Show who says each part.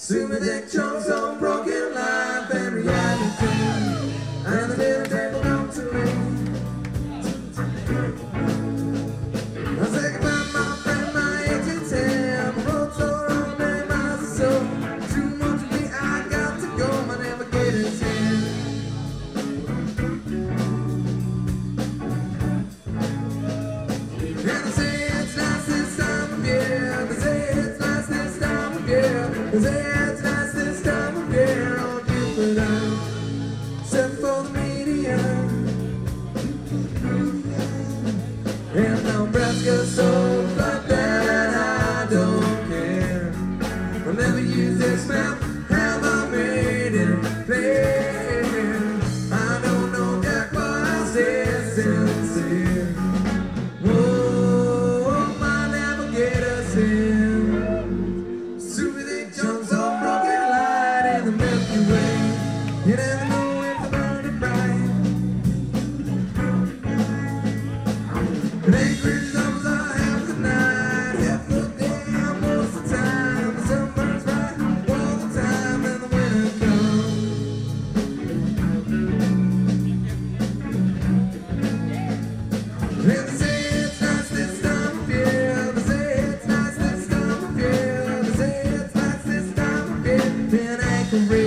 Speaker 1: Sympathetic chunks on broken life and reality, and the little devil come to me. I say goodbye, my friend, my agent's here. My road's so wrong and my soul. Too much of me, I got to go. My navigator's here. And they say it's nice this time of year. They say it's nice this time of year. They say it's nice this time of year. All different out, except for the media. And Nebraska's so flat that I don't care. I'll never use this map. Have I made it clear? I don't know Jack, but I stay sincere. Whoa, my navigator's here. Sympathetic chunks of broken light in the Milky Way. You never know if the burning bright. And angry summers I have tonight. Half the day, most of the time. The sun burns bright all the time, and the winter comes. And they say it's nice this time of year. They say it's nice this time of year. They say it's nice this time of year. In Anchorage.